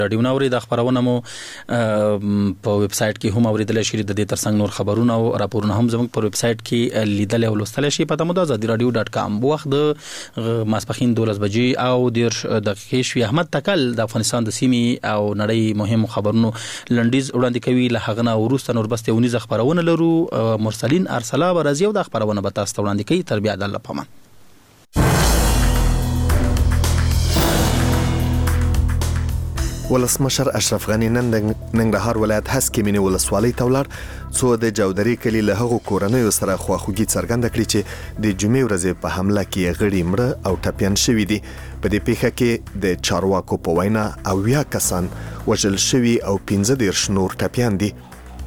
رادیو نوري د خبرونه مو په ویب سټ کې هم اوریدل شي. د دې ترڅنګ نور خبرونه او راپورونه هم زموږ په ویب سټ کې لیدل او لوستل شي. په تمو د azadi-radio.com وخت د ماسپخین 12 بجې او د دقیقې شوي. احمد تکل د افغانستان د سیمې او نړۍ مهم خبرونو لنډیز وړاندې کوي. له هغه نه وروسته نور بس یونیز خبرونه لرو. مرسلین ارسلا برازي او د خبرونه به تاسو وړاندې کوي. تر بیا د الله پامان. ولسمشر اشرف غنی نن ننګرهار ولایت هسکې مینې ولسوالۍ ته ولاړ څو د جودري کلي له هغو کورنیو سره خواخوږي څرګنده کړي چې د جمعې ورځې په حمله کې غړي مړه او ټپیان شوي دي. په دې پیښه کې د چارواکو په وینا 80 کسان وژل شوي او 15 نور ټپیان دي.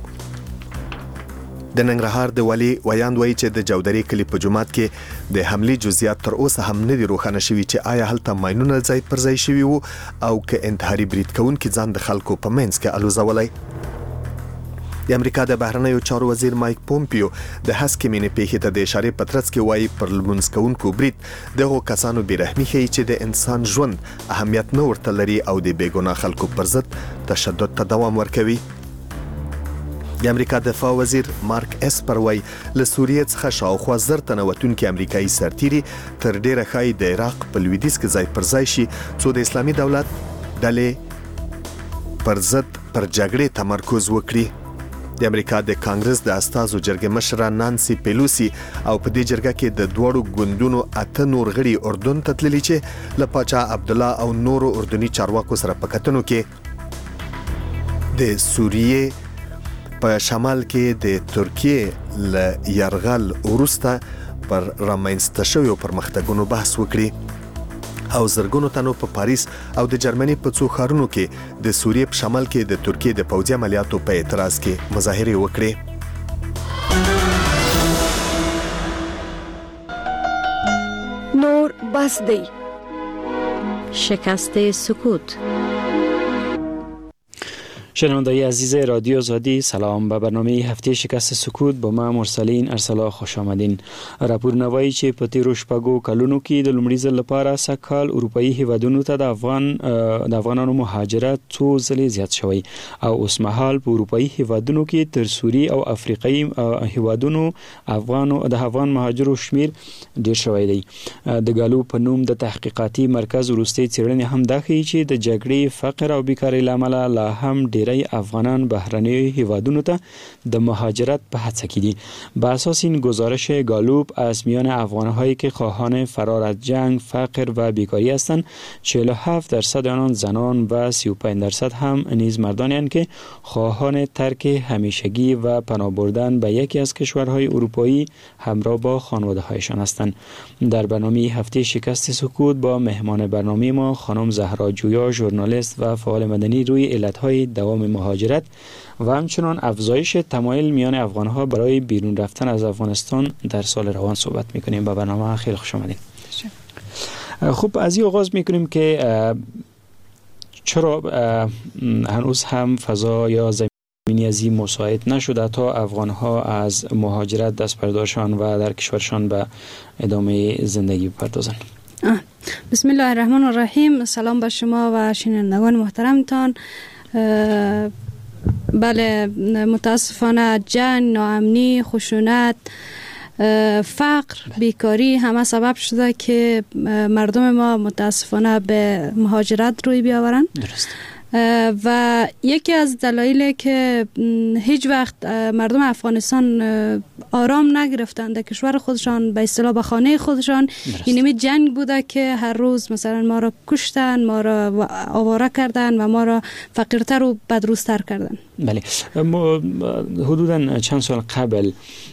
د ننګرهار د والي ویاند وایي چې د جودري کلي په جومات کې د حملې جزئیات تر اوسه هم نه دي روښانه شوي چې آیا هلته ماینونه ځای پر ځای شوي وو او که انتحاري برید کوونکي ځان د خلکو په منځ کې الوزولی. د امریکا د بهرنیو چارو وزیر مایک پومپیو د هسکې مینې پیښې ته د اشارې په ترڅ کې وایي پر لمونځ کوونکو برید دغو کسانو بېرحمي ښیي چې د انسان ژوند اهمیت نه ورته لري او د بېګناه خلکو پر ضد تشدد ته دوام ورکوي. د امریکا دفاع وزیر مارک اسپر وایي له سوریې څخه شاوخوا 1000 تنه وتونکي امریکایي سرتیري تر ډیره ښایي د عراق په لویدیځ کې ځای پر ځای شي څو د اسلامي دولت ډلې پر ضد پر جګړې تمرکز وکړي. د امریکا د کانګرس د استازو جرګې مشره نانسي پیلوسی او په دې جرګه کې د دوړو ګوندونو 8 نور غړي اردن ته تللي چې له پاچا عبدالله او نورو اردني چارواکو سره په کتنو کې د سوریې په شمال کې د ترکیې له یرغل وروسته پر رامنځته شویو پرمختګونو بحث وکړي او زرګونو تنو په پاریس او د جرمني په څو ښارونو کې د سوریې په شمال کې د ترکیې د پوځي عملیاتو په اعتراض کې مظاهرې وکړي. نور بس دی. شکست سکوت. شنوندگان عزیز رادیو آزادی، سلام. به برنامه هفته شکست سکوت با ما مرسلین ارسلا خوش آمدین. راپورنوایی چې په تیرو شپږو کلونو کې د لومړي ځل لپاره سږکال اروپאי هیوادونو ته د افغانانو مهاجرت څو ځلې زیات شوی او اوس مهال په اروپאי هیوادونو کې تر سوری او افریقایي هیوادونو د افغان مهاجرو شمیر ډیر شوی دی. د ګالو په نوم د تحقیقاتي مرکز وروستي څېړنې هم دا ښیي چې د جګړې، فقر او بیکارۍ لامل لا هم ډیری افغانان بهرنی هیوادونو ته د مهاجرت به هڅه کړي. به اساس این گزارش گالوب از میان افغان‌هایی که خواهان فرار از جنگ، فقر و بیکاری هستند 47% آنان زنان و 35% هم نیز مردانی هستند که خواهان ترک همیشگی و پناه بردن به یکی از کشورهای اروپایی همراه با خانواده‌هایشان هستند. در برنامه هفته شکست سکوت با مهمان برنامه ما خانم زهرا جویا، ژورنالیست و فعال مدنی، روی علت‌های دوام مهاجرت و همچنان افزایش تمایل میان افغان‌ها برای بیرون رفتن از افغانستان در سال روان صحبت می‌کنیم. به برنامه خیلی خوش آمدید. خب از این آغاز می‌کنیم که چرا هنوز هم فضا یا زمینی از این مساعد نشده تا افغان‌ها از مهاجرت دست بردارشان و در کشورشان به ادامه زندگی بپردازند. بسم الله الرحمن الرحیم. سلام به شما و شنوندگان محترمتان. بله، متاسفانه جنگ، ناامنی، خشونت، فقر، بیکاری همه سبب شده که مردم ما متاسفانه به مهاجرت روی بیاورند. درست. و یکی از دلایلی که هیچ وقت مردم افغانستان آرام نگرفتن در کشور خودشان، به اصطلاح به خانه خودشان، این جنگ بوده که هر روز مثلا ما را کشتن، ما را آواره کردن و ما را فقیرتر و بدروزتر کردن. بله، حدوداً چند سال قبل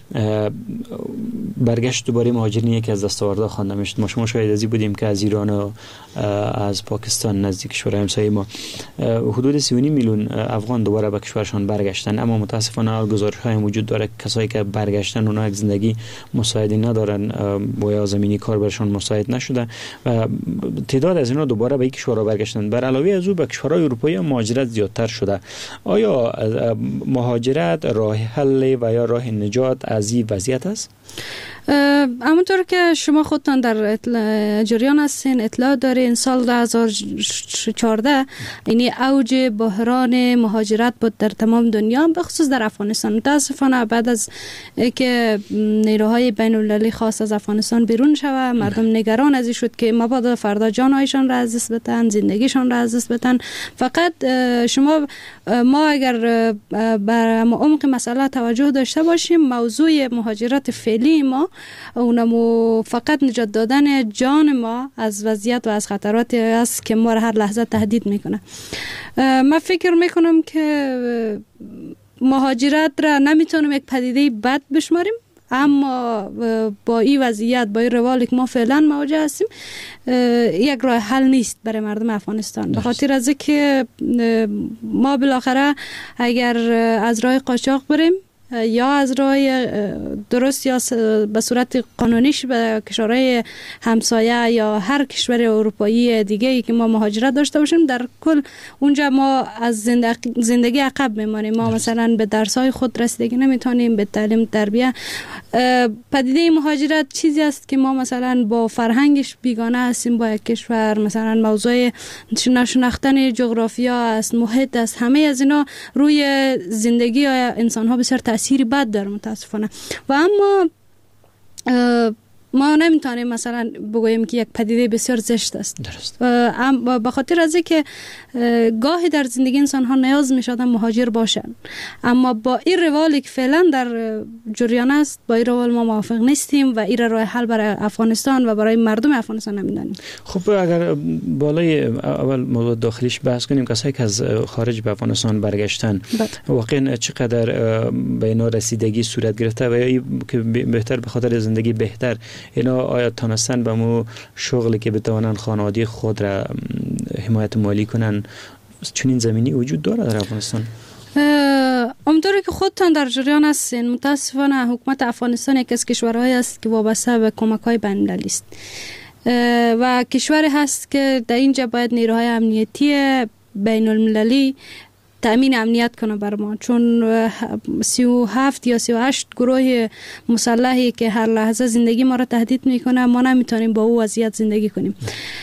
برگشت دوباره مهاجرین یکی از دستاوردها خوانده میشد. ما شما شاید ازی بودیم که از ایران و از پاکستان نزدیک کشورهای همسایه ما حدود 3.5 میلیون افغان دوباره به کشورشان برگشتن، اما متاسفانه گزارش‌های وجود داره کسایی که برگشتن اونها یک زندگی مساعدی ندارن و یا زمینی کار برشان مساعد نشده و تعداد از اینا دوباره به کشورها برگشتن. بر علاوه از او به کشورهای اروپایی مهاجرت زیادتر شده. آیا مهاجرت راه حل و یا راه نجات از این وضعیت است؟ همونطور که شما خودتان در جریان هستین، اطلاع دارین سال 2014 یعنی اوج بحران مهاجرت بود در تمام دنیا، به خصوص در افغانستان. متاسفانه بعد از که نیروهای بین المللی خواست از افغانستان بیرون شود، مردم نگران از این شد که مبادا فردا جانهایشان را از دست بدن، زندگیشان را از دست بدن. فقط ما اگر بر عمق مسئله توجه داشته باشیم، موضوع مهاجرت فعلی ما اونمو فقط نجات دادن جان ما از وضعیت و از خطراتی است که ما را هر لحظه تهدید میکنه. من فکر میکنم که مهاجرت را نمیتونم یک پدیده بد بشماریم، اما با این وضعیت، با این روالی که ما فعلا مواجه هستیم، یک راه حل نیست برای مردم افغانستان. به خاطر از که ما بالاخره اگر از راه قاچاق بریم یا از راه درست یا به صورت قانونیش به کشورهای همسایه یا هر کشور اروپایی دیگه ای که ما مهاجرت داشته باشیم، در کل اونجا ما از زندگی عقب میمانیم. ما مثلا به درس‌های خود رسیدگی نمیتونیم، به تعلیم تربیت. پدیده مهاجرت چیزی است که ما مثلا با فرهنگش بیگانه هستیم با یک کشور. مثلا موضوع نشناختن جغرافیا است، محیط است، همه از اینا روی زندگی انسان ها بسیار تأثیری بد داره متاسفانه. و اما ما نمیتونیم مثلا بگوییم که یک پدیده بسیار زشت است. درست. به خاطر از اینکه گاهی در زندگی انسان ها نیاز میشدن مهاجر باشن، اما با این روالی که فعلا در جریان است، با این روال ما موافق نیستیم و این راه حل برای افغانستان و برای مردم افغانستان نمیدانیم. خب اگر بالای اول موضوع داخلیش بحث کنیم، کسایی که از خارج به افغانستان برگشتن واقعا چقدر به اینا رسیدگی صورت گرفته و یا که بهتر به خاطر زندگی بهتر اینا آیا تانستن به مو شغلی که بتوانن خانواده خود را حمایت مالی کنن؟ چنین زمینی وجود داره در افغانستان؟ امیدوارم که خودتان در جریان هستین. متاسفانه حکومت افغانستان یکی از کشورهایی است که وابسته به کمک‌های بین‌المللی است و کشوری هست که در اینجا باید نیروهای امنیتی بین‌المللی تأمین امنیت کنه بر ما، چون 37 یا 38 گروه مسلحی که هر لحظه زندگی ما را تهدید میکنه، ما نمیتونیم با او وضعیت زندگی کنیم.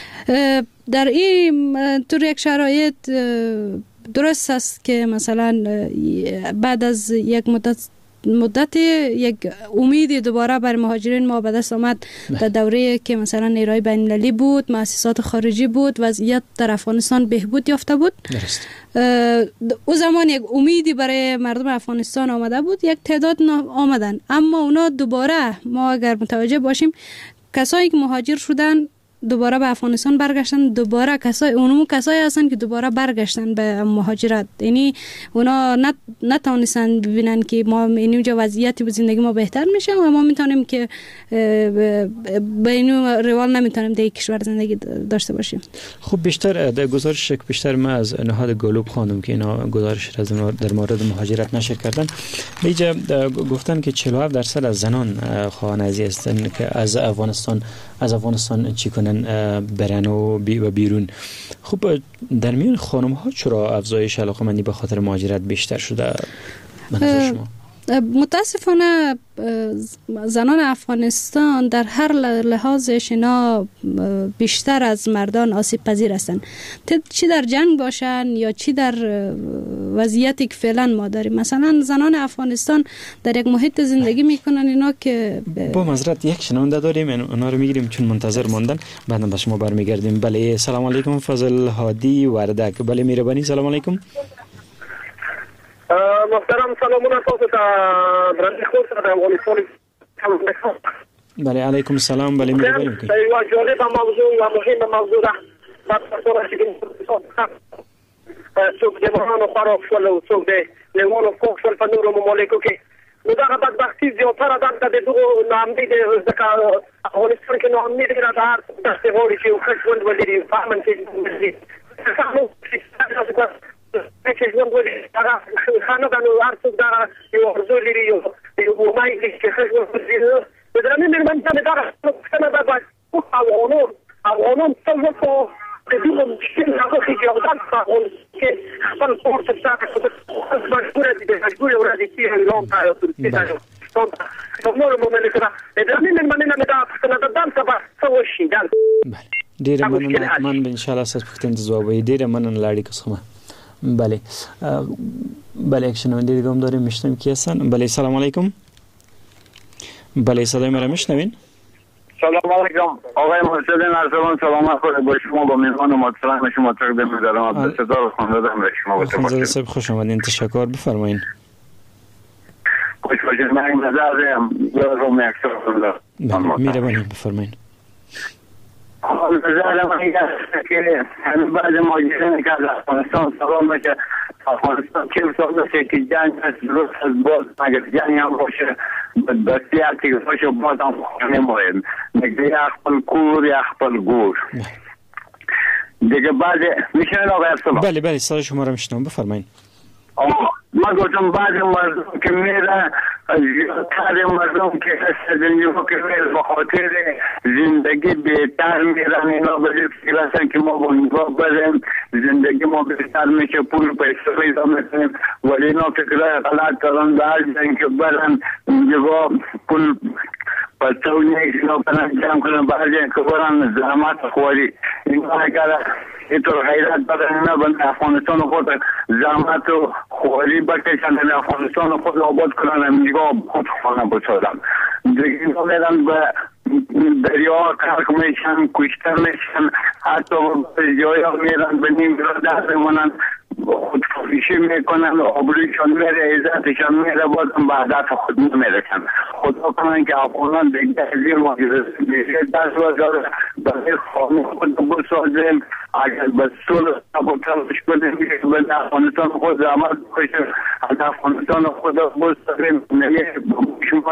در این طور یک شرایط درست است که مثلا بعد از یک مدت یک امید دوباره بر مهاجرین ما به دست آمد در دوره که مثلا نیروهای بین‌المللی بود، مؤسسات خارجی بود، وضعیت در افغانستان بهبود یافته بود. درست. او زمان یک امیدی برای مردم افغانستان آمده بود، یک تعداد آمدن، اما اونا دوباره ما اگر متوجه باشیم کسایی که مهاجر شدن دوباره به افغانستان برگشتن، دوباره کسایی هستن که دوباره برگشتن به مهاجرت. یعنی اونا نتونستن ببینن که ما اینجا وضعیتی به زندگی ما بهتر میشه و ما میتونیم که به این روال نمیتونیم در کشور زندگی داشته باشیم. خب بیشتر در گزارش بیشتر ما از نهاد گالوب خواندم که اینا گزارش در مورد مهاجرت نشر کردن. بیجا گفتن که 47% از زنان خواهان هستند که از افغانستان چی کنن برن و بیرون. خب در میان خانم ها چرا افزایش علاقه‌مندی به خاطر مهاجرت بیشتر شده به نظر شما؟ متاسفانه زنان افغانستان در هر لحاظش اینا بیشتر از مردان آسیب پذیر هستند، چی در جنگ باشن یا چی در وضعیتی که فعلا ما داریم. مثلا زنان افغانستان در یک محیط زندگی میکنن اینا که با معذرت یک شنونده داریم، اونا رو میگیریم چون منتظر موندن، بعدا به شما برمیگردیم. بله سلام علیکم، فضل هادی وردک. بله مهربانی، سلام علیکم. محترم سلامونه تاسو ته درنې خور سره د افغانستان. بله علیکم السلام. بله مهرباني وکړئ. یو جالبه موضوع و مهمه موضوع ده. تاسو چې څوک د مهانو خراب شول او څوک د لیوانو فوق شول په نورو ممالکو کې، نو دا بدبختي زیاتره دلته د دغو ناامنۍ د افغانستان کې ناامنۍ ډېره ده. هر داسې غواړي چې یو ښه ژوند ولري، په امن کې ژوند ولري. چې ژوند ولري هغه خانه ده، نو هر څوک دغه یو ارزو لري، یو امید لري چې ښه ژوند ولري. د درنې مېرمنې ته مې دغه پوښتنه ده، باید افغانان څه وکړو د دغه مشکل هغه خېږي او دلته کې خپل کور ته مجبوره دي، مجبورې ورځې چې ایران ته یا ترکیې ته نور مومن سره درمي من دا پښتنه دان سبا څه وشي دان ډیر مننه من ان شاء الله ست پښتنه جواب ډیر مننه لاړی قسمه. بله بله شنونده دیگه هم داریم میشنویم کی هستن. بله سلام علیکم. بله صدای ما را میشنوین؟ سلام علیکم آقای مرسلین ارسلان سلامت خود با شما با میزبان محترم شما تقدیم می‌دارم. بسیار خواندم به شما خانزاده صاحب خوش آمدین. تشکر بفرمایید. خوش باشید. من نظر دارم رو اکثر خوندم. می‌روانید بفرمایید. نظر من این است که همین بعد ماجرای که از افغانستان سلام بشه افغانستان که سال باشه که جنگ هست درست از باز مگر جنگ هم باشه بدبختی هستی که باشه باز هم نماید نگه اخپل کور یا اخپل گور دیگه بعد میشنید آقای ارسلان؟ بله بله صدا شما را میشنم بفرمایید. من گفتم بعض مردم که میره زیادتر مردم که هستن که میره بخاطر زندگی بهتر میرن اینا بلی فکر هستن که ما با نگاه بریم زندگی ما بهتر میشه پول پیسه پیدا میکنیم ولی اینا فکرهای غلط دارن به هر جنگ که برن نگاه پول پتو نیست اینا برن جمع کنن به هر جنگ که برن زحمت خوری اینا اگر اینطور غیرت بدن اینا بند افغانستان خود زحمت و خوری بکشن در افغانستان خود آباد کنن نگاه خود خانه بسازن دیگه اینا میرن به دریا کرک میشن کشتر میشن حتی جایی ها میرن به نیم را دست میمونن خودکشی میکنن آبرویشان میره عزتشان میره بازم به هدف خود نمیرسن. خدا کنن که افغانان دیگه زیر ماجرد دست بزاره برای خانه خود بسازیم اگر به صلح تباکلش کنیم به افغانستان خود عمل بکشیم از افغانستان خود بسازیم نمیه شما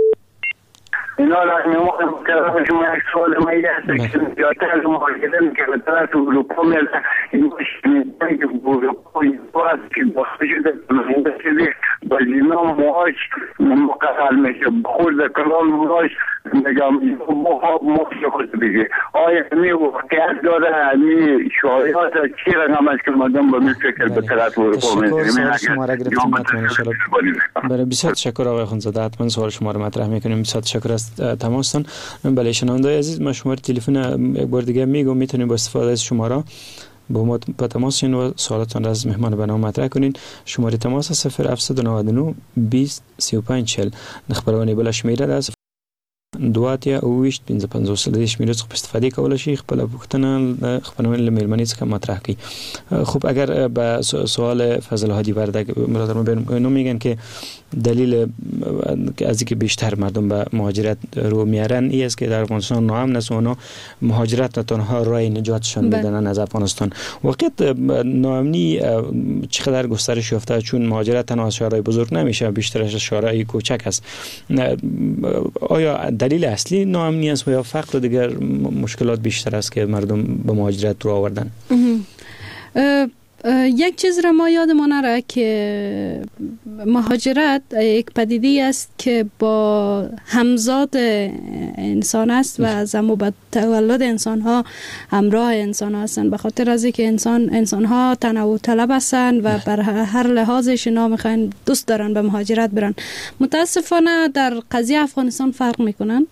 اینا را نموخم که شما یک سوال مایی هست که زیادتر از مهاجرین که به طرف اروپا میره این شنیدن که اروپا هست که باخته شده کننده شده با اینا معاش مقرر میشه خود کلان معاش نگم مخش خود بگه آیا می واقعیت داره می شایعات چی رقم است که مردم با می فکر به طرف اروپا میره. سوال شما را گرفتیم برای بسیار تشکر آقای خانزاده. حتما سوال شما را مطرح میکنیم. بسیار تشکر از تماستان. بله شنونده عزیز من شماره تلفن یک بار دیگه میگم میتونید با استفاده از شماره با ما به تماس شین و سوالاتون را از مهمان برنامه مطرح کنین. شماره تماس 0799 20 35 40 خبرونه بل شمیره ده 2 او 25 50 شمیره څخه استفاده کول شي خپل پوښتنه خبرونه لمرمنې څخه مطرح کړي. خب اگر به سوال فضل هادی وردگ برادرم بنو میگن که دلیل از اینکه بیشتر مردم به مهاجرت رو میارن این است که در افغانستان ناامن است و اونا مهاجرت نه تنها راه نجاتشان میدونن از افغانستان. واقعیت ناامنی چقدر گسترش یافته چون مهاجرت تنها از شهرهای بزرگ نمیشه بیشترش از شهرهای کوچک است. آیا دلیل اصلی ناامنی است و یا فقر و دیگر مشکلات بیشتر است که مردم به مهاجرت رو آوردن؟ یک چیز را ما یادمان نره که مهاجرت یک پدیده است که با همزاد انسان است و از با تولد انسان ها همراه انسان ها هستند. به خاطر از اینکه انسان ها تنوع طلب هستند و بر هر لحاظش اینا میخوان دوست دارن به مهاجرت برن. متاسفانه در قضیه افغانستان فرق میکنن.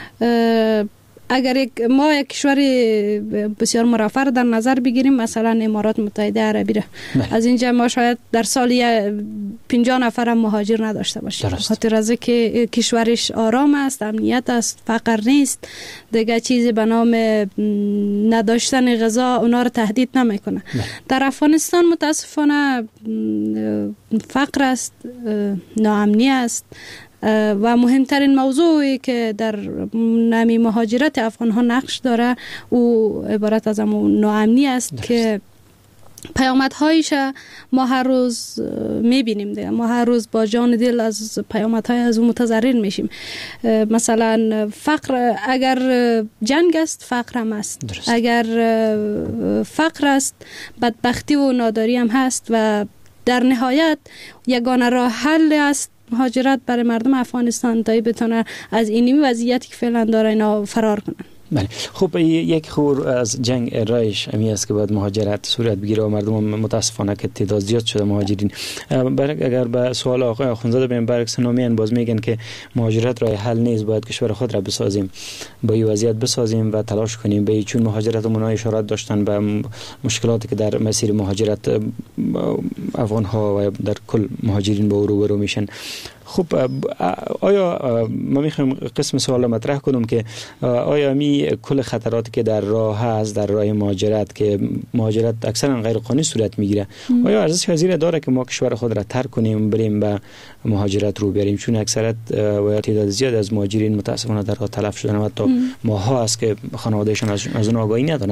اگر ما یک کشور بسیار مرفه در نظر بگیریم مثلا امارات متحده عربی را از اینجا ما شاید در سال 50 نفر هم مهاجر نداشته باشیم خاطر از که کشورش آرام است امنیت است فقر نیست دیگه چیزی به نام نداشتن غذا اونا رو تهدید نمیکنه. در افغانستان متاسفانه فقر است ناامنی است و مهمترین موضوعی که در نمی مهاجرت افغان ها نقش داره او عبارت از همون ناامنی است که پیامدهایش ما هر روز میبینیم دیگه. ما هر روز با جان دل از پیامدهای از اون متضرر میشیم. مثلا فقر اگر جنگ است فقر هم است درست. اگر فقر است بدبختی و ناداری هم هست و در نهایت یگانه راه حل است مهاجرت برای مردم افغانستان تا بتونن از این وضعیتی که فعلا داره اینا فرار کنن. بله. خب یک خور از جنگ رایش امی است که باید مهاجرت صورت بگیره و مردم متاسفانه که تعداد زیاد شده مهاجرین. اگر به سوال آقای آخوندزاده بریم، برعکس نامیان باز میگن که مهاجرت راه حل نیست، باید کشور خود را بسازیم، با این وضعیت بسازیم و تلاش کنیم به چون مهاجرتمون اشارات داشتن به مشکلاتی که در مسیر مهاجرت افغان ها و در کل مهاجرین با روبرو میشن. خب آیا ما میخوایم قسم سوال مطرح کنم که آیا می کل خطراتی که در راه هست، در راه مهاجرت که مهاجرت اکثرا غیر قانونی صورت میگیره، آیا ارزش پذیر داره که ما کشور خود را ترک کنیم بریم به مهاجرت رو بریم؟ چون اکثرت و تعداد زیاد از مهاجرین متاسفانه در راه تلف شدن و تا ماها است که خانوادهشان از اون آگاهی ندارن.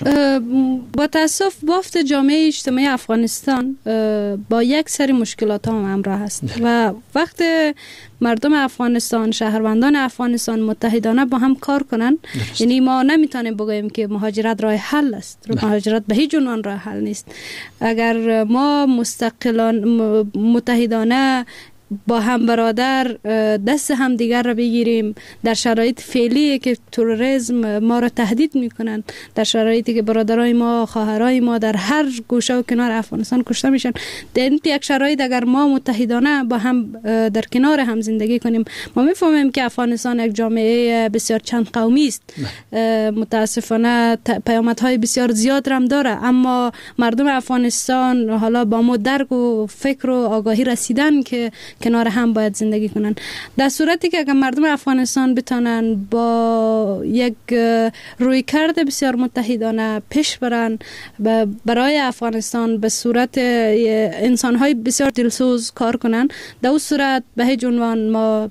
با تاسف بافت جامعه اجتماعی افغانستان با یک سری مشکلات هم همراه است و وقت مردم افغانستان، شهروندان افغانستان متحدانه با هم کار کنن، یعنی ما نمیتونیم بگوییم که مهاجرت راه حل است. مهاجرت به هیچ عنوان راه حل نیست. اگر ما مستقلان متحدانه با هم برادر دست هم دیگر را بگیریم در شرایط فعلی که تروریسم ما را تهدید میکنن، در شرایطی که برادرای ما، خواهرای ما در هر گوشه و کنار افغانستان کشته میشن، در این یک شرایط اگر ما متحدانه با هم در کنار هم زندگی کنیم، ما میفهمیم که افغانستان یک جامعه بسیار چند قومی است. متاسفانه پیامدهای بسیار زیاد هم داره، اما مردم افغانستان حالا با ما درک و فکر و آگاهی رسیدن که کنار هم باید زندگی کنن. در صورتی که اگر مردم افغانستان بتانن با یک رویکرد بسیار متحدانه پیش برن برای افغانستان به صورت انسان‌های بسیار دلسوز کار کنن، در اون صورت به هیچ عنوان ما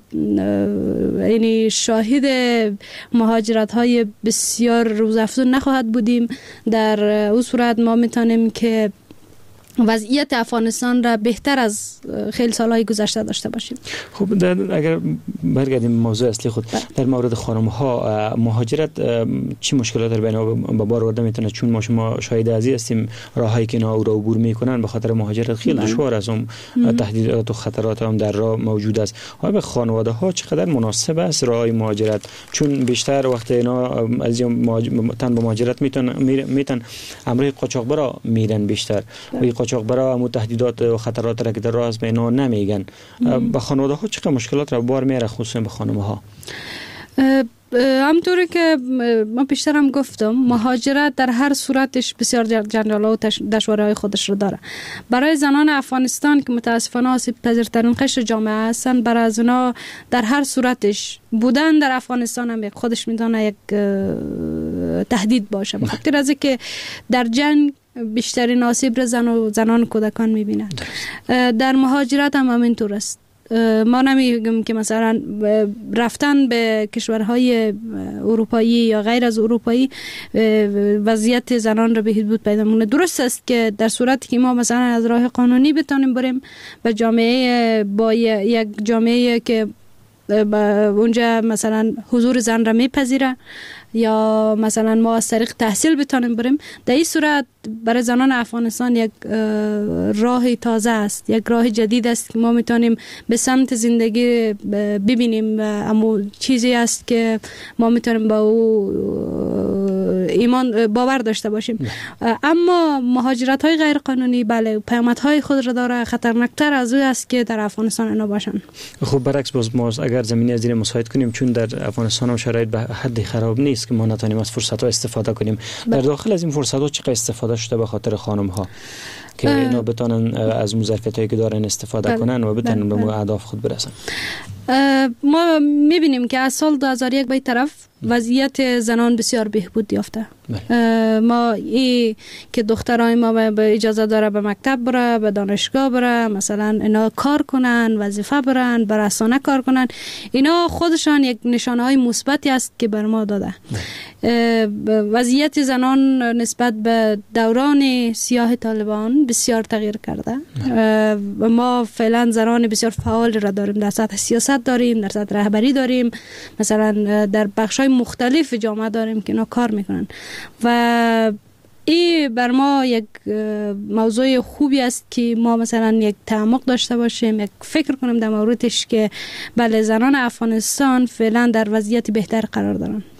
یعنی شاهد مهاجرت‌های بسیار روزافزون نخواهد بودیم. در اون صورت ما میتونیم که وضعیت افغانستان را بهتر از خیلی سالهای گذشته داشته باشیم. خب اگر برگردیم موضوع اصلی خود، در مورد خانم ها مهاجرت چی مشکلات در بین با بار آورده میتونه؟ چون ما شما شاهد ازی هستیم راهایی که اینا رو عبور میکنن به خاطر مهاجرت خیلی دشوار است، تهدیدات و خطرات هم در راه موجود است. آیا به خانواده ها چقدر مناسب است راه مهاجرت؟ چون بیشتر وقت اینا از تن به مهاجرت میتونن امر قاچاقبرا میرن بیشتر و قاچاقبرا هم تهدیدات و خطرات را که در راه است به اینا نمیگن. به خانواده ها چقدر مشکلات را بار میاره، خصوصا به خانم ها؟ همطوری که ما پیشتر هم گفتم، مهاجرت در هر صورتش بسیار جنجال‌ها و دشواری‌های خودش رو داره. برای زنان افغانستان که متاسفانه آسیب پذیرترین قشر جامعه هستن، برای از اونا در هر صورتش بودن در افغانستان هم خودش میتونه یک تهدید باشه، به خاطر از اینکه در جنگ بیشترین آسیب را زنان و کودکان میبینند. در مهاجرت هم همینطور است. ما نمیگم که مثلا رفتن به کشورهای اروپایی یا غیر از اروپایی وضعیت زنان را بهبود پیدا کنه. درست است که در صورتی که ما مثلا از راه قانونی بتونیم بریم به جامعه، با یک جامعه که اونجا مثلا حضور زن را میپذیره، یا مثلا ما از طریق تحصیل بتونیم بریم، در این صورت برای زنان افغانستان یک راه تازه است، یک راه جدید است که ما میتونیم به سمت زندگی ببینیم. اما چیزی است که ما میتونیم با او ایمان باور داشته باشیم. اما مهاجرت های غیر قانونی بله پیامدهای خود را داره، خطرناکتر از او است که در افغانستان اینا باشن. خب برعکس باز ما اگر زمینی از این مساعد کنیم، چون در افغانستان هم شرایط به حد خراب نیست که ما نتونیم از فرصت ها استفاده کنیم. در داخل از این فرصت ها چقدر استفاده شده به خاطر خانم ها که اینا بتونن از ظرفیت هایی که دارن استفاده کنن و بتونن به اهداف خود برسن؟ ما میبینیم که از سال 2001 به طرف وضعیت زنان بسیار بهبود یافته. ما که دخترای ما به اجازه داره به مکتب بره، به دانشگاه بره، مثلا اینا کار کنن، وظیفه برن، به رسانه کار کنن، اینا خودشان یک نشانه های مثبتی است که بر ما داده. وضعیت زنان نسبت به دوران سیاه طالبان بسیار تغییر کرده. ما فعلا زنان بسیار فعال را داریم، در سطح سیاست داریم، در سطح رهبری داریم، مثلا در بخش‌های مختلف جامعه داریم که اینا کار میکنن و این بر ما یک موضوع خوبی است که ما مثلا یک تعمق داشته باشیم، یک فکر کنیم در موردش که بله زنان افغانستان فعلا در وضعیت بهتر قرار دارن.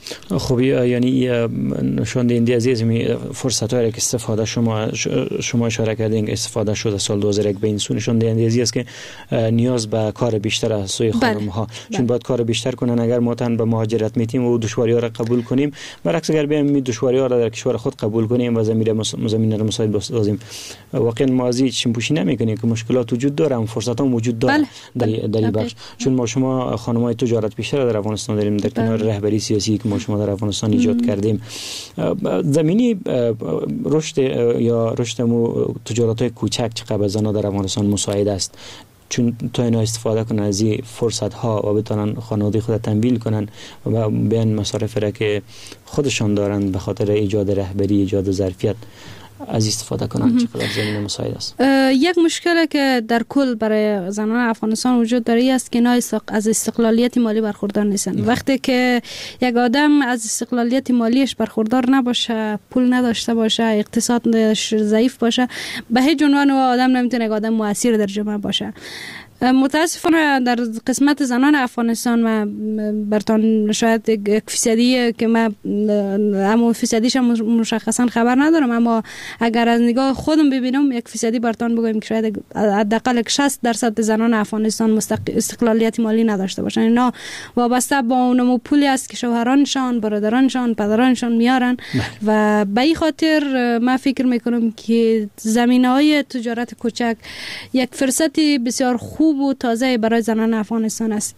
خب یعنی نشان دهنده عزیز می فرصت هایی که استفاده شما اشاره کردین استفاده شده سال 2001 به این سو نشان دهنده عزیز که نیاز به کار بیشتر از سوی خانم ها چون باید کار بیشتر کنن اگر ما تن به مهاجرت میتیم و دشواری ها را قبول کنیم برعکس اگر بیایم می دشواری ها را در کشور خود قبول کنیم و زمین را مساعد بسازیم واقعا ما از هیچ پوشی نمیکنیم که مشکلات وجود داره هم فرصت ها وجود داره در بخش چون ما شما خانم‌های تجارت بیشتر در افغانستان داریم در کنار رهبری سیاسی که ما شما در افغانستان ایجاد کردیم زمینی رشد یا رشد تجارت‌های کوچک چقدر زنا در افغانستان مساعد است چون تا اینا استفاده کنن از این فرصت ها و بتونن خانواده خود تمویل کنن و بیان مصارف را که خودشان دارن به خاطر ایجاد رهبری ایجاد ظرفیت از استفاده کنن چقدر زمینه مساعد است. یک مشکلی که در کل برای زنان افغانستان وجود داره است که اینا از استقلالیت مالی برخوردار نیستن. وقتی که یک آدم از استقلالیت مالیش برخوردار نباشه، پول نداشته باشه، اقتصادش ضعیف باشه، به هیچ عنوان و آدم نمیتونه یک آدم مؤثر در جامعه باشه. متاسفانه در قسمت زنان افغانستان ما برتان شاید یک فیصدی که ما اما فیصدیش مشخصا خبر ندارم اما اگر از نگاه خودم ببینم یک فیصدی برتان بگویم که شاید حداقل 60% زنان افغانستان استقلالیت مالی نداشته باشن. اینا وابسته با اونم پولی است که شوهرانشان، برادرانشان، پدرانشان میارن و به این خاطر ما فکر میکنم که زمینه‌های تجارت کوچک یک فرصتی بسیار خوب و تازه برای زنان افغانستان است.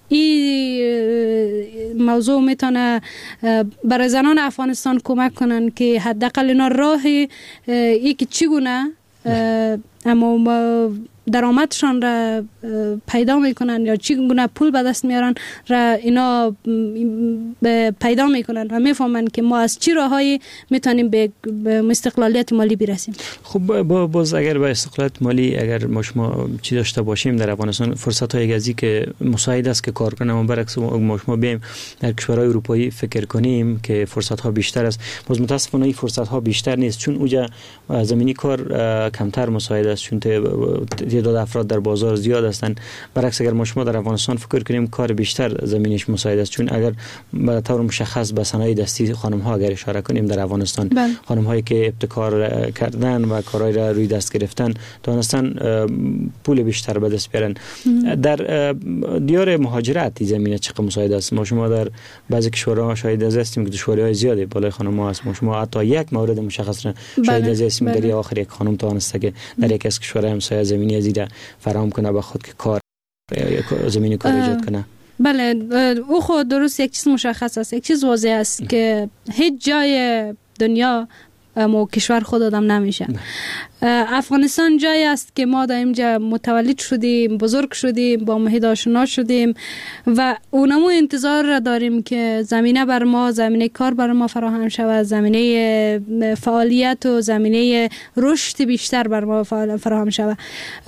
این موضوع میتونه برای زنان افغانستان کمک کنن که حداقل اینا راهی که چگونه اما درآمدشان را پیدا میکنن یا چگونه پول به دست میارن را اینا پیدا میکنن و میفهمن که ما از چی راهایی میتونیم به استقلالیت مالی برسیم. خب باز اگر به استقلالیت مالی اگر ما شما چی داشته باشیم در افغانستان فرصت های گزی که مساعد است که کار کنیم و برعکس ما شما بیم در کشورهای اروپایی فکر کنیم که فرصت ها بیشتر است باز متاسفانه این فرصت ها بیشتر نیست چون اونجا زمینی کار کمتر مساعد است چون تعداد افراد در بازار زیاد هستند. برعکس اگر ما شما در افغانستان فکر کنیم کار بیشتر زمینش مساعد است چون اگر به طور مشخص به صنایع دستی خانم ها اگر اشاره کنیم در افغانستان خانم هایی که ابتکار کردن و کارهای را روی دست گرفتن توانستن پول بیشتر به دست بیارن. در دیار مهاجرت زمینه چقدر مساعد است. ما شما در بعضی کشورها شاهد هستیم که دشواری‌های زیادی بالای خانم ها است. ما شما حتی یک مورد مشخص را شاهد هستیم در آخر یک خانم توانسته که در یک از کشورهای همسایه زمینی ازیده فراهم کنه به خود که کار زمینی کار ایجاد کنه. بله او خود درست یک چیز مشخص است. یک چیز واضح است که هیچ جای دنیا ما کشور خود آدم نمیشه. افغانستان جایی است که ما در اینجا متولد شدیم، بزرگ شدیم، با محیط آشنا شدیم و اونمو انتظار را داریم که زمینه بر ما، زمینه کار بر ما فراهم شود، زمینه فعالیت و زمینه رشد بیشتر بر ما فراهم شود.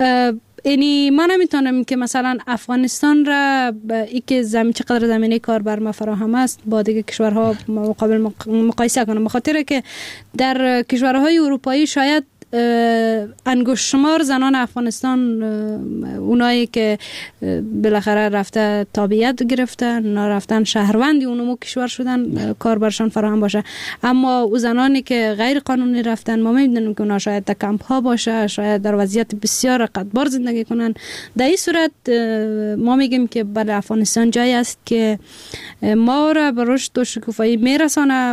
یعنی ما نمیتونم که مثلا افغانستان را ای که چقدر زمینه کار بر ما فراهم است با دیگه کشورها مقابل مقایسه کنم، بخاطر که در کشورهای اروپایی شاید انگشت شمار زنان افغانستان اونایی که بالاخره رفته تابعیت گرفتن، اونا رفتن شهروندی اونمو کشور شدن کار برشان فراهم باشه، اما او زنانی که غیر قانونی رفتن ما میدونیم که اونا شاید در کمپ ها باشه، شاید در وضعیت بسیار رقتبار زندگی کنن. در این صورت ما میگیم که بله افغانستان جایی است که ما را به رشد و شکوفایی میرسانه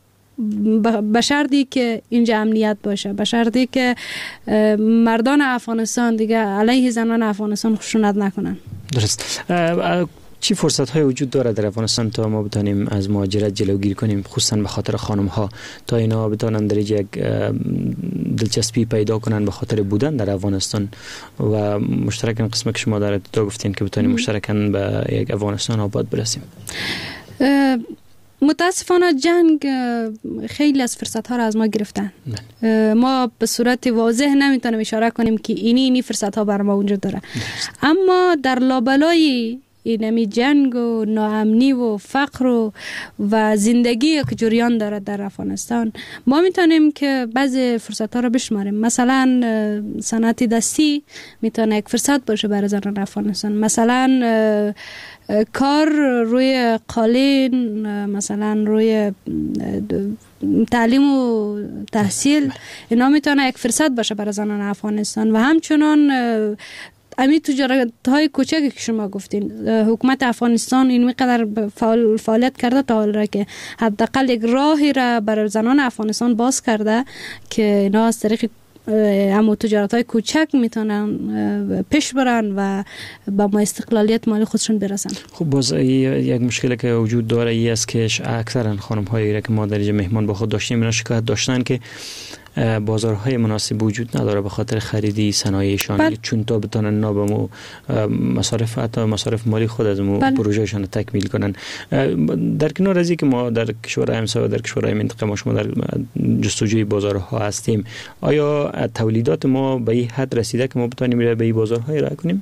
به شرطی که اینجا امنیت باشه، به شرطی که مردان افغانستان دیگه علیه زنان افغانستان خشونت نکنن. درست. چی فرصت های وجود داره در افغانستان تا ما بتانیم از مهاجرت جلوگیری کنیم، خصوصا به خاطر خانم ها، تا اینا بتانن در یک دلچسپی پیدا کنن به خاطر بودن در افغانستان و مشترکاً قسمی که شما در ابتدا گفتین که بتانیم مشترکاً به یک افغانستان آباد برسیم؟ متاسفانه جنگ خیلی از فرصت ها را از ما گرفتن. ما به صورت واضح نمیتونیم اشاره کنیم که اینی فرصت ها بر ما وجود داره، اما در لابلای اینمی جنگ و ناامنی و فقر و زندگی که جریان داره در افغانستان، ما میتونیم که بعضی فرصت ها رو بشماریم. مثلا صنعت دستی میتونه یک فرصت باشه برای زنان افغانستان. مثلا کار روی قالین، مثلا روی تعلیم و تحصیل، اینا میتونه یک فرصت باشه برای زنان افغانستان. و همچنان امی تجارت های کوچکی که شما گفتین، حکومت افغانستان این قدر فعالیت کرده تا حال را که حداقل یک راهی را برای زنان افغانستان باز کرده که اینا از طریق اما تجارت های کوچک میتونن پیش برن و با ما استقلالیت مالی خودشون برسن. خب باز یک مشکلی که وجود داره ای است که اکثرا خانم هایی را که ما در اینجا مهمان با خود داشتیم اینا شکایت داشتن که بازارهای مناسب وجود نداره به خاطر خریدی صنایعشان، چون تا بتونن نابمو مصارف حتی مصارف مالی خود از مو پروژهشان رو تکمیل کنن. در کنار از اینکه ما در کشورهای همسایه و در کشورهای منطقه ما شما در جستجوی بازارها هستیم، آیا تولیدات ما به این حد رسیده که ما بتونیم به این بازارها ارائه کنیم؟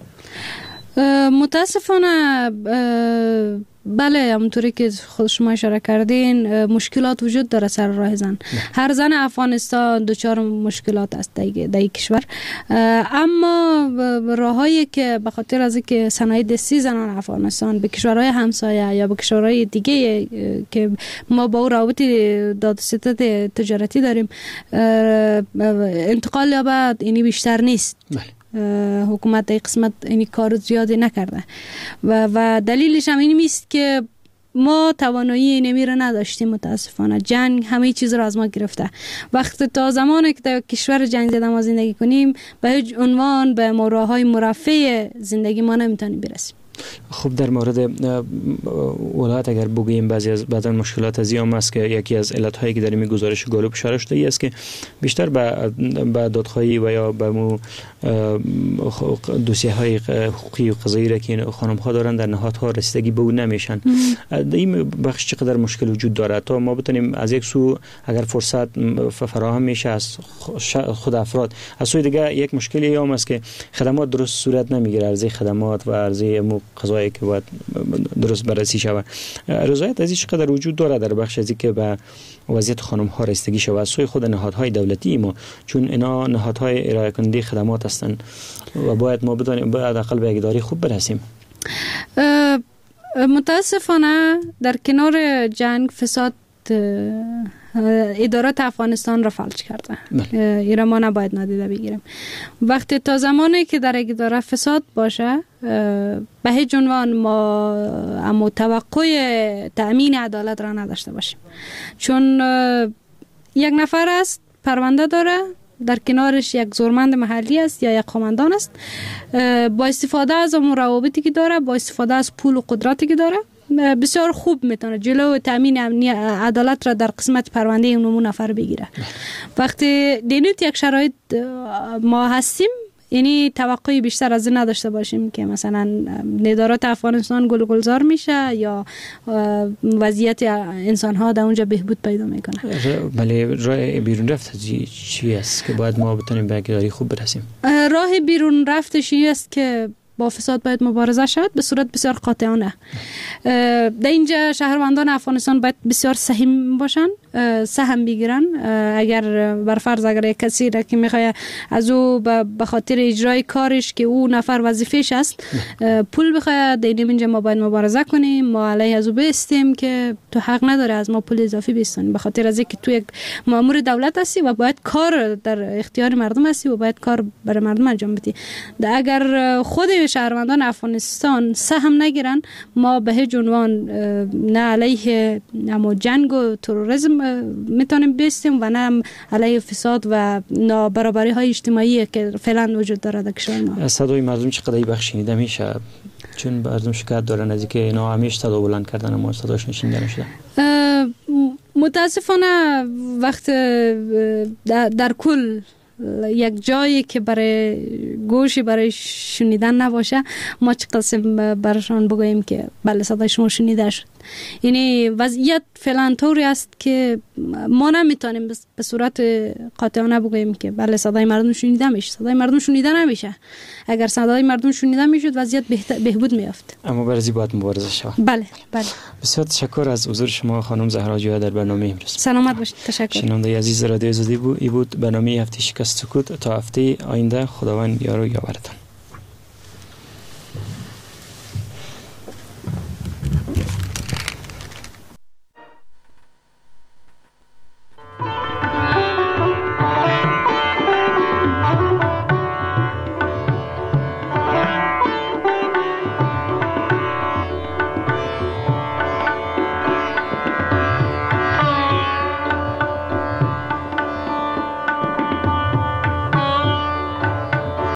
متاسفانه بله، همونطوری که خود شما اشاره کردین مشکلات وجود داره سر راه زن. هر زن افغانستان دچار مشکلات است در این کشور، اما راهایی که به خاطر از اینکه صنایع دستی زنان افغانستان به کشورهای همسایه یا به کشورهای دیگه که ما با او روابط داد ستد تجارتی داریم انتقال یابد، اینی بیشتر نیست. حکومت در قسمت این کار زیادی نکرده و دلیلش هم این است که ما توانایی اینمی را نداشتیم. متاسفانه جنگ همه چیز را از ما گرفته. وقتی تا زمانی که در کشور جنگ زده ما زندگی کنیم به هیچ عنوان به راه‌های مرفه زندگی ما نمیتونیم برسیم. خب در مورد ولایت اگر بگوییم بعضی مشکلات از این است که یکی از علت‌هایی که در این گزارش گالوب اشاره شده ای است که بیشتر به دادخواهی و یا به دوسیه‌های حقوقی و قضایی را که خانم‌ها دارن در نهادها رسیدگی به اون نمیشن. این بخش چقدر مشکل وجود داره تا ما بتونیم از یک سو اگر فرصت فراهم میشه از خود افراد، از سوی دیگه یک مشکلی هم است که خدمات درست صورت نمیگیره، عرضه خدمات و عرضه قضایی که باید درست بررسی شود. رضایت از این چقدر وجود داره در بخش از که به وضعیت خانم ها رسیدگی شود از سوی خود نهادهای دولتی ما، چون اینا نهادهای ارائه کننده خدمات هستند و باید ما بدانیم باید حداقل به یک اداره خوب برسیم. متاسفانه در کنار جنگ فساد ادارات افغانستان را فلج کرده. ایران ما نباید نادیده بگیریم. وقتی تا زمانی که در اداره فساد باشه به هیچ عنوان ما توقع تأمین عدالت را نداشته باشیم، چون یک نفر است پرونده داره، در کنارش یک زورمند محلی است یا یک قومندان است، با استفاده از اون روابطی که داره، با استفاده از پول و قدرتی که داره بسیار خوب میتونه جلو تامین امنی عدالت را در قسمت پرونده اون نفر بگیره. وقتی دینیت یک شرایط ما هستیم، یعنی توقعی بیشتر از این نداشته باشیم که مثلا ادارات افغانستان گلزار میشه یا وضعیت انسان ها در اونجا بهبود پیدا میکنه. بله، راه بیرون رفت چی است که باید ما بتونیم به اداره خوب برسیم؟ راه بیرون رفتش این است که با فساد باید مبارزه شد به صورت بسیار قاطعانه. در اینجا شهروندان افغانستان باید بسیار سهم باشن، سهم بگیرن. اگر برفرض اگر یک کسی را که میخواد از او به خاطر اجرای کارش که او نفر وظیفهش است پول بخواد، در اینجا ما باید مبارزه کنیم، ما علیه از او بایستیم که تو حق نداره از ما پول اضافی بستانی، به خاطر از اینکه تو یک مأمور دولت هستی و باید کار در اختیار مردم هستی و باید کار برای مردم انجام بدی. اگر خود شهروندان افغانستان سهم نگیرن، ما به هیچ عنوان نه علیه جنگ و تروریسم میتونیم بیستیم و نه علیه فساد و نابرابری های اجتماعی که فعلا وجود داره در کشور ما. صدای مردم چقدر این بخش شنیده میشه؟ چون مردم شکایت دارن از اینکه اینا همیشه صدا بلند کردن اما صداش نشنیده نشده. متاسفانه وقت در کل یک جایی که برای گوشی برای شنیدن نباشه، ما چه قسم برشان بگوییم که بله صدای شما شنیده شد. یعنی وضعیت فعلا طوری است که ما نمیتونیم به صورت قاطعانه بگوییم که بله صدای مردم شنیده میشه. صدای مردم شنیده نمیشه. اگر صدای مردم شنیده میشد وضعیت بهبود میافت. اما برای باید مبارزه شود. بله بله. بسیار تشکر از حضور شما خانم زهرا جویا در برنامه امروز. سلامت باشید. تشکر. شنونده عزیز رادیو آزادی بود برنامه هفته شکست سکوت. تا هفته آینده خداوند یار و یاورتان.